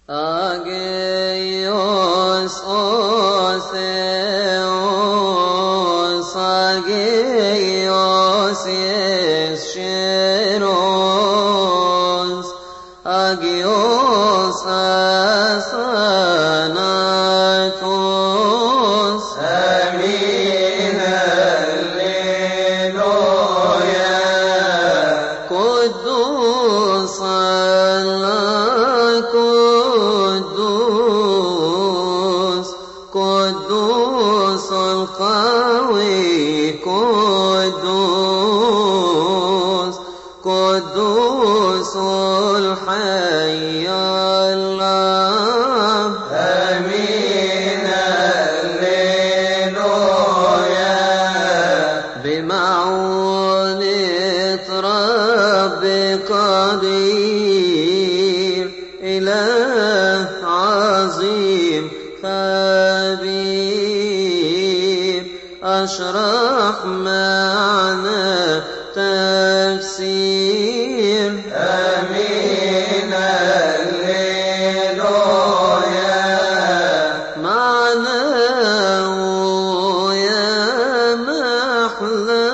Agios Oseos, Agios Yesheros, Agios Asanatos, Amin Alleluia. Kudus Allah, Kudus, Kudus القوي، Kudus، Kudus الحي الله. Amin Alleluia. بمعونة رب قدير، إله عظيم خبير، أشرح معنى تفسير. Amin Alleluia. معناه يا محلى،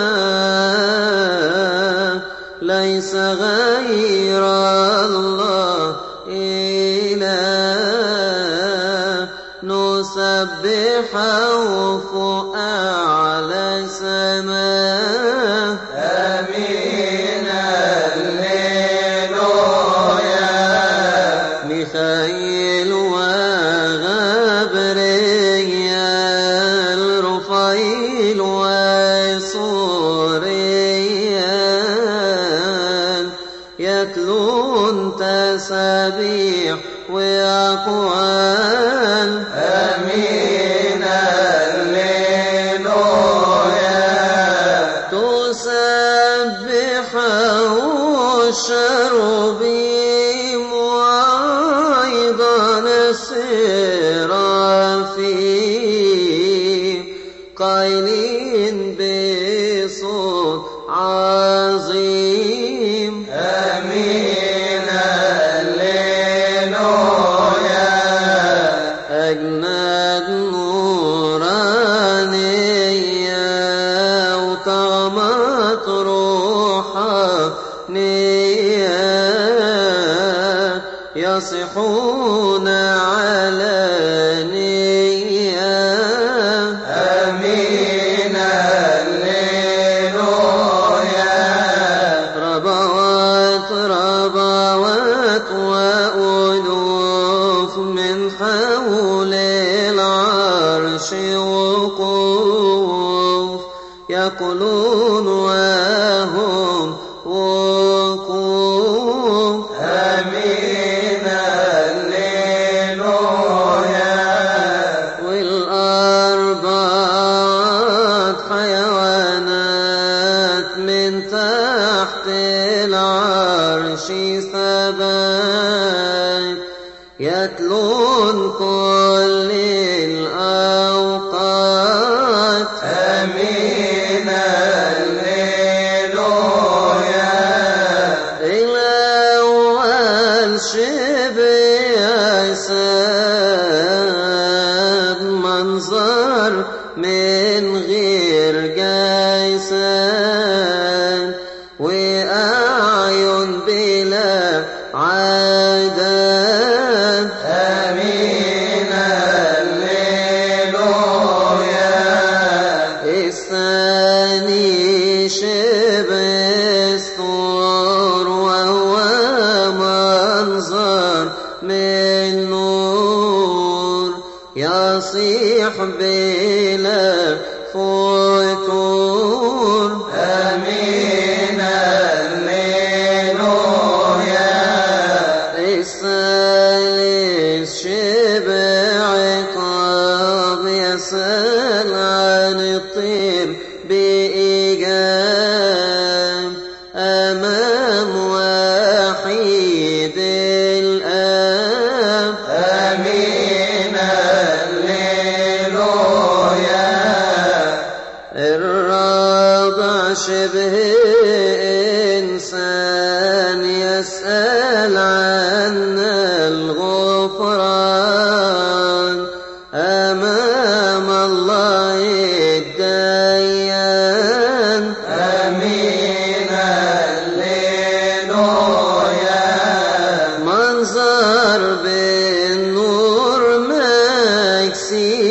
ليس غير الله إله، نسبحه فوق أعلى سماء. Amin Alleluia. ميخائيل وغبريال، رفائيل وصوريال، يتلون تسابيح وأقوال. Amin Alleluia. تسبحه الشروبيم وأيضا السرافيم، قائلين بصوت عظيم. Amin Alleluia. أجناد نورانية وطغمات روحانية، يصحون علانية. Amin Alleluia. ربوات ربوات وألوف من حول العرش وقوف، يقولون وهم وقوف. Amin Alleluia. والأربعة حيوانات من تحت العرش ثبات، يتلون كل الأوقات. Amin Alleluia. الأول شبه أسد، منظر من غير جسد، وأعين بلا عدد. Amin Alleluia. الثاني شبه الثور، وهو منظر من نور، يصيح بلا فتور. Amin Alleluia. الثالث شبه عقاب، يسأل عن الطير بإيجاب، أمام وحيد الآب. Amin Alleluia. الرابع شبه إنسان، يسأل عن الغرب الغفران أمام الله الديان. آمين هللويا. منظر بالنور مكسي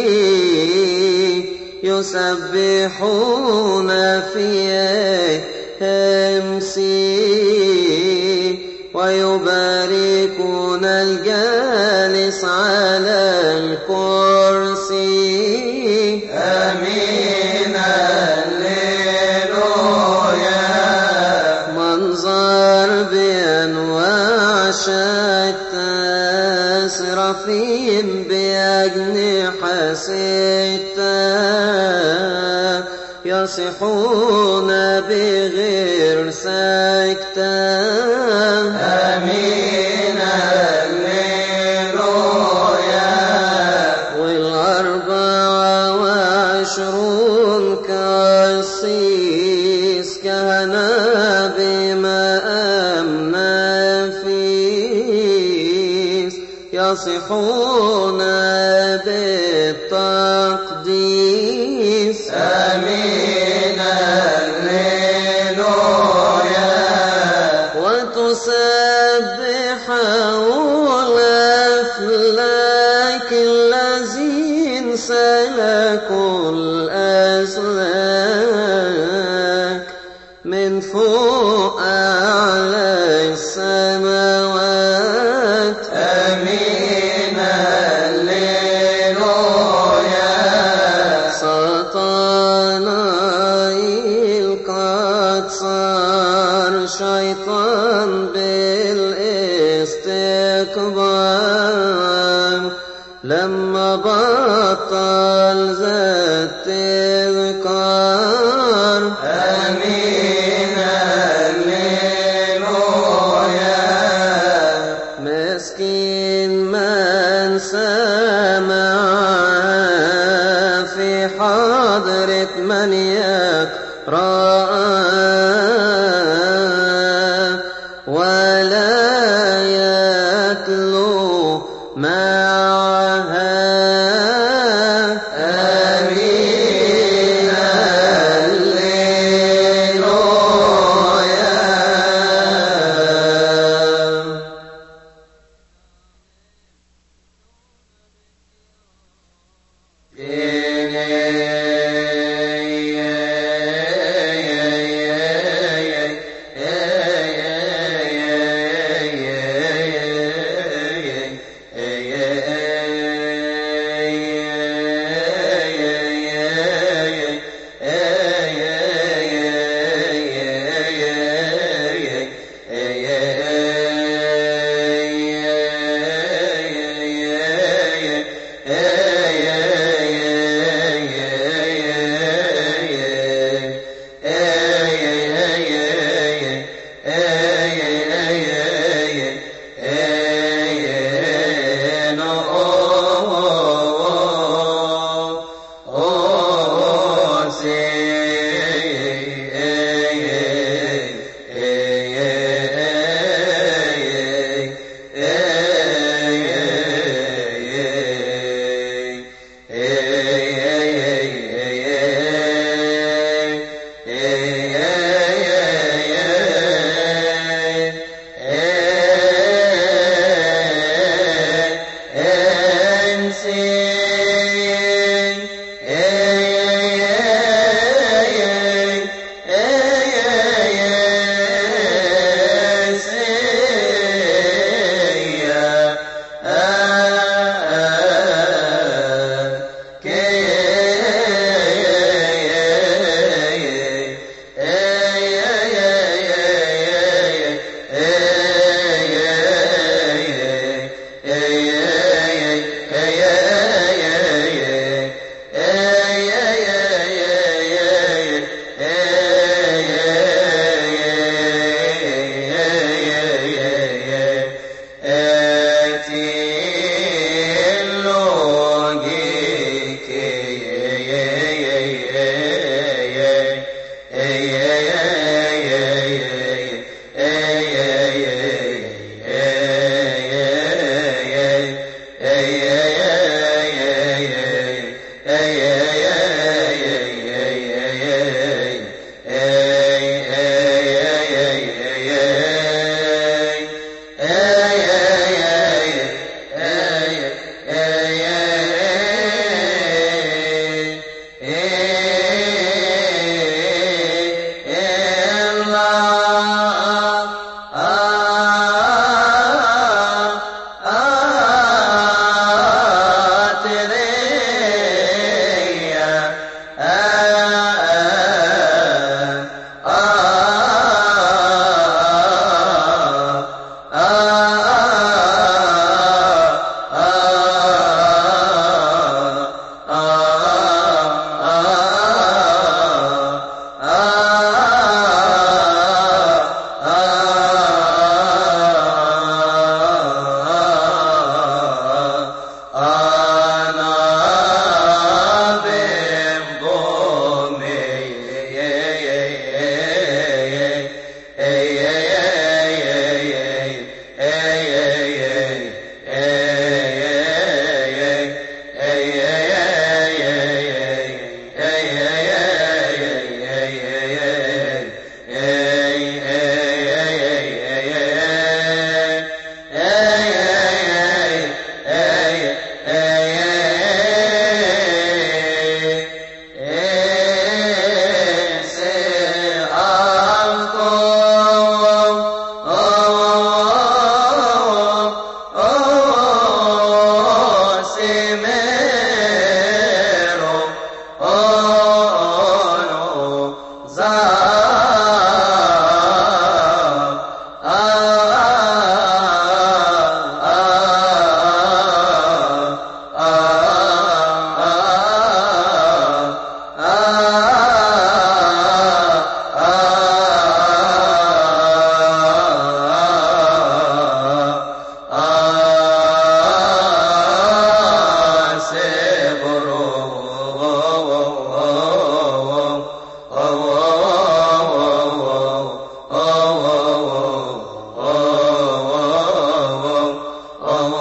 يسبحون فيه همسي ويباركون الجالس على الكرسي. آمين هللويا. منظر بأنواع شتى سرافيم بأجنحة ستة يصيحون بغير سكتة. آمين هللويا. 24 قسيس كهنة بمقام نفيس يصيحون بالتقديس. آمين هللويا. وتسبحه الأفلاك الذين سلكوا الأسلاك من فوق أعلى السماوات. آمين هللويا. سطانائيل قد صار شيطان بالاستكبار لما بطل ذات تذكار. آمين هللويا. مسكين من سمع في حضرة من يقرأ ولا يتلو معها. آمين هللويا.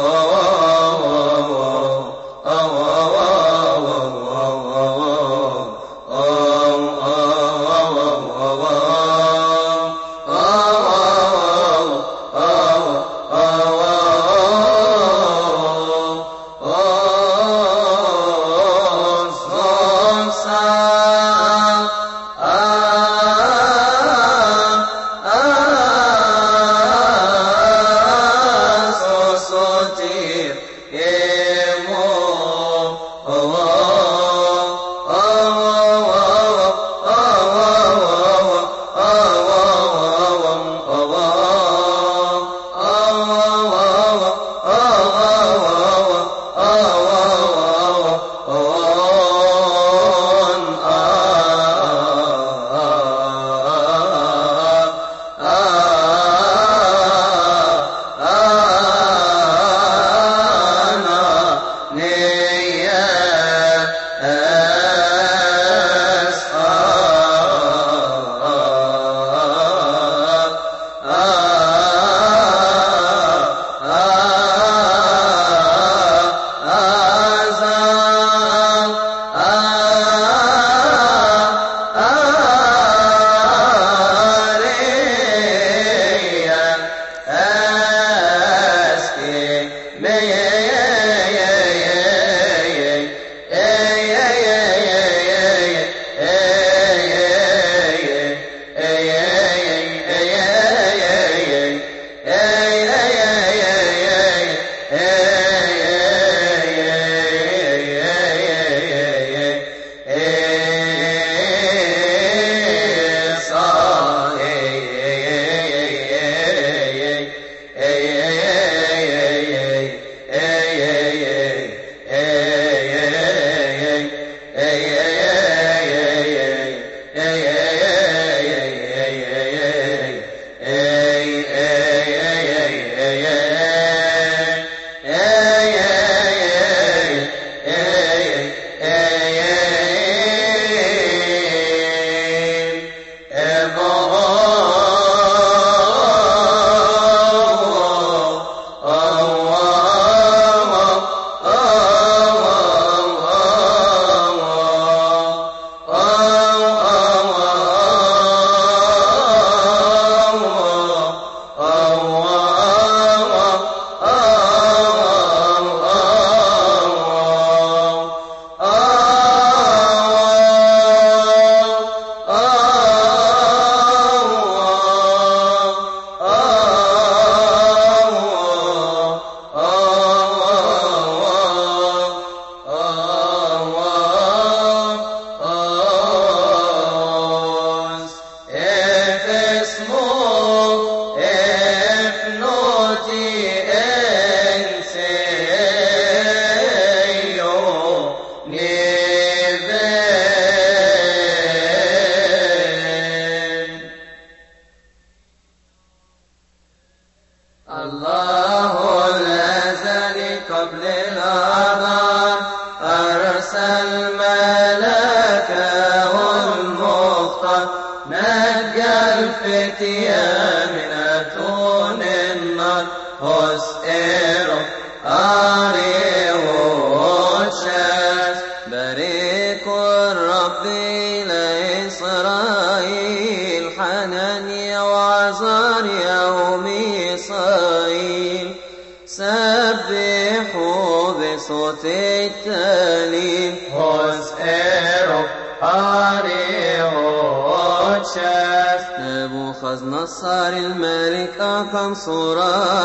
نبوخذ الملك أقام صورة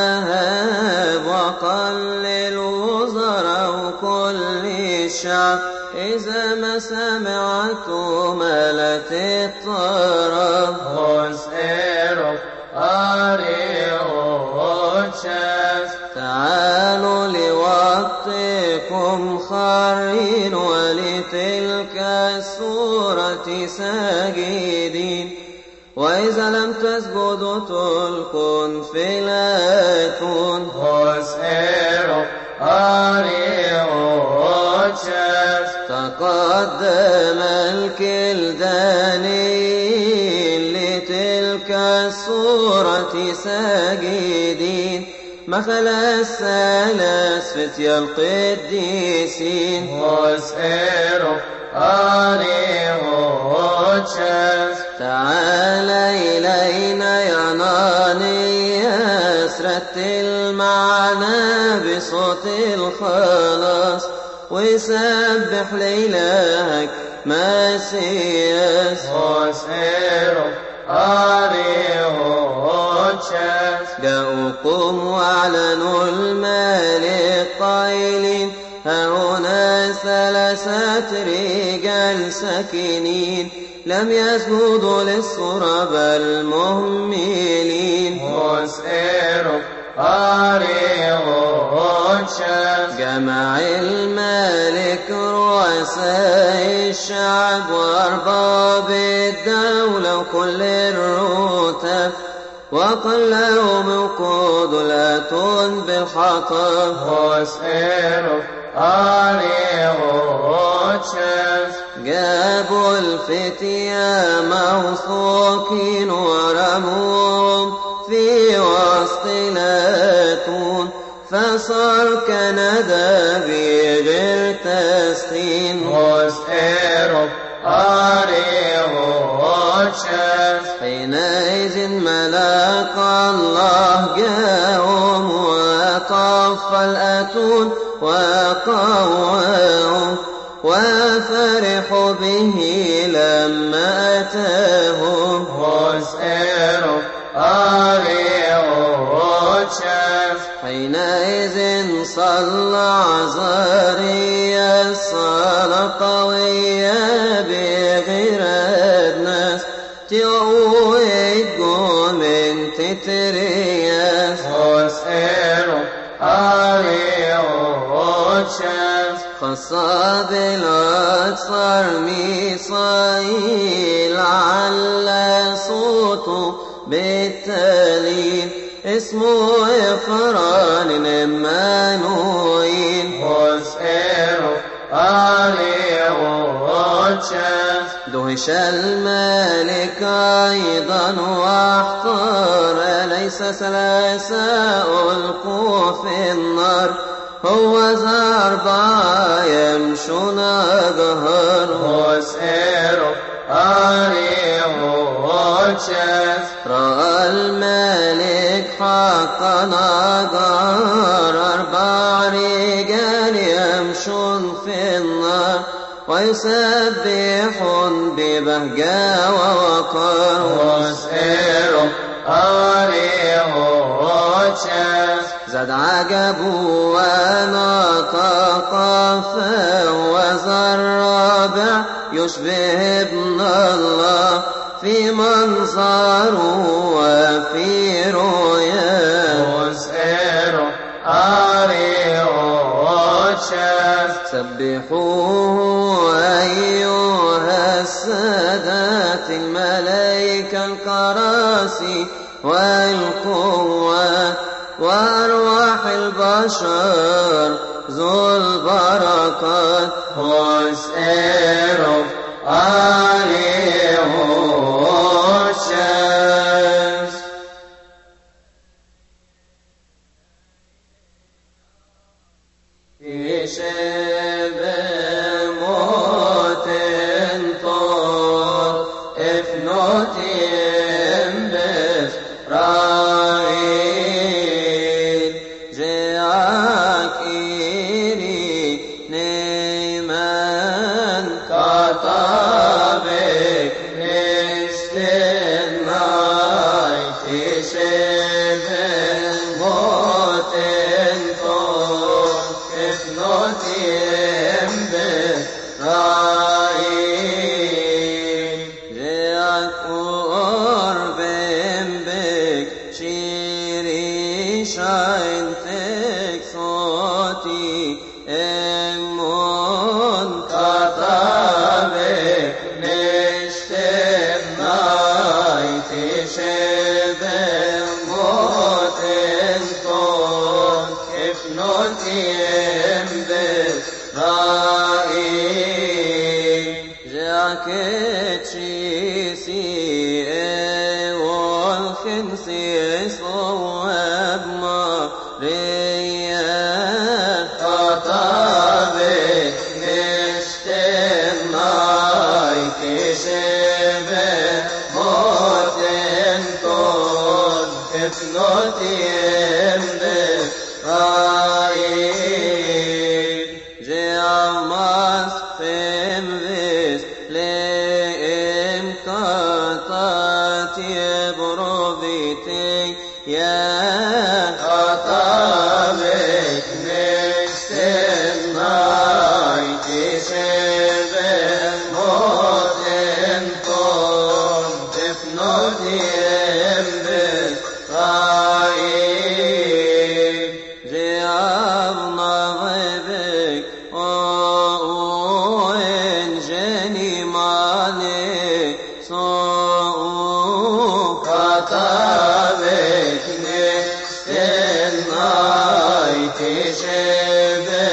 ذهب وقال للوزراء كل الشعب إذا ما سمعتم ملت الطرب تعالوا لوقتكم خارين ولتلك السورة ساجدين وإذا لم تسجدوا تلقون فلاتون تقدم الكلداني لتلك السورة ساجدين مثل الثلاث فتيا القديسين واسئروا أريغوتشس تعال إلينا يا نانياس رتل معنا بصوت الخلاص وسبح لإلهك مسياس واسئروا أريغوتشس جاءوا قوم واعلنوا الملك قائلين ها هنا ثلاثة رجال ساكنين لم يسجدوا للصورة بل مهملين واسئروا أريغوتشس جمع الملك رؤساء الشعب وأرباب الدولة وكل الرتب وقال لهم انقضوا لا بالحطب واسئروا أريغوتشس جابوا الفتية موثوقين ورموهم في وسط الأتون فصار كندى بغير تسخين واسئروا أريغوتشس حينئذ ملاك الله جاءهم وطف الأتون وقواهم وفرحوا به لما أتاهم واسئروا أريغوتشس حينئذ صلى عزاريا الصلاة قوية بغير الناس تيويجو من تترياس واسئروا أريغوتشس خصى بالأكثر ميصايل لعل صوته بالتالي اسمه إفران إمانوئيل واسئروا أريغوتشس دهش الملك أيضا واحتار ليس ثلاثة ألقوا في النار هو ذا أربعة يمشون جهر واسئروا أريغوتشس رأى الملك حقا جار 4 رجال يمشون في النار ويسبحون ببهجة ووقار واسئروا أريغوتشس زاد عجبه ونطق فوذا الرابع يشبه ابن الله في منظره وفي رؤياه واسئروا أريغوتشس سبحوه أيها السادات الملائكة الكراسي والقوات وأرواح البشر ذو البركات واسئروا أريغوتشس يشب موت طور افنوتين بفرائيل جاك إيري نيمان كتابك نشتن نايت يشب موت طور افنوتين بفرائيل جاك قربين بك شيري شاين تك صوتي امون كتابك نشتن نايت يشب موت طور افنوتين بفرائيل جاك تشيسي والخنسي صواب ما نغبك وإن جني مالي سوء كتابك نشتن نايتي شبه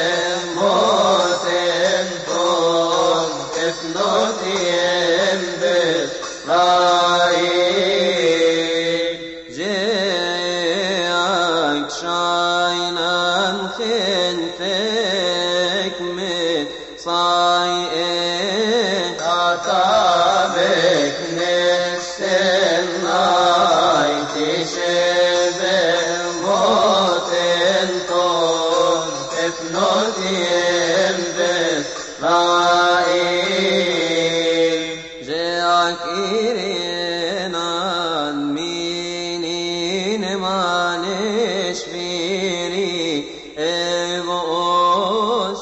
موتن طول افنوتي انبت رايك جاك شاينا خنتك مت صايق كتابك نشتن نايتي شبه موتن طول افنوتي انبت رايك جاك إيرينان مينين مانش بيري إبوش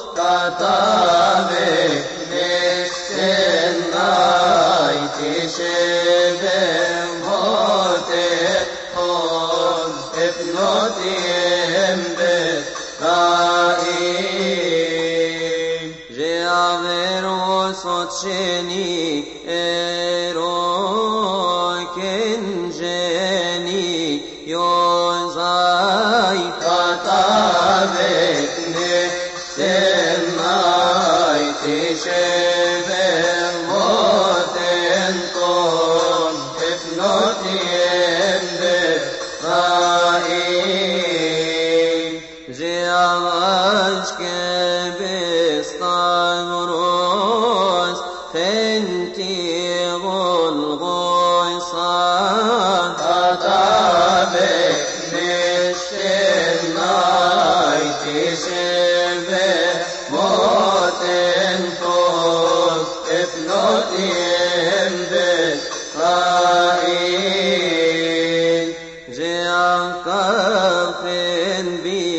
كتابك نشتن نايتي شبه موتن طول افنوتي انبت رايك جاver وصوت شني إروكن جني يوزاي كتابك نشتن نايتي شبه موتن طول افنوتي انبت رايك جاش كبستغروس فنتي غلغوصان كتابك نشتن نايتي شبه موتن طول افنوتي انبت رايك جاك فين بي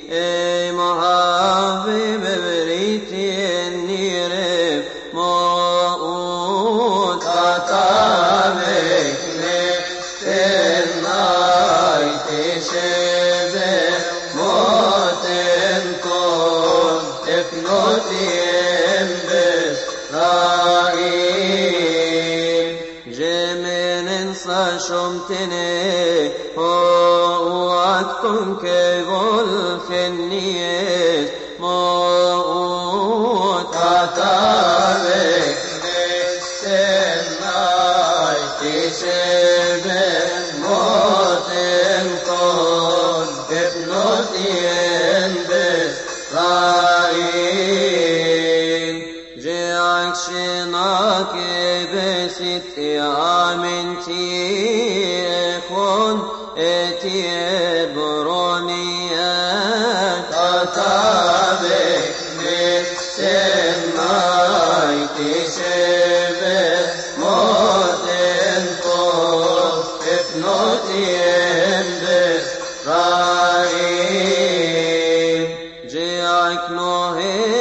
مهابي ببريتي النيرف موت كتابك نشتن نايتي شبه موتن طول افنوتي انبت رايك جمن انسى شمتني وقتكم كيفول خنيت موت كتابك نشتن نايتي شبه موتن طول افنوتي انبت رايك جاك شناك بست آمنتي اخون اتي برونيات كتابك نشتن نايتي شبه موتن طول افنوتي انبت رايك جاك نوهي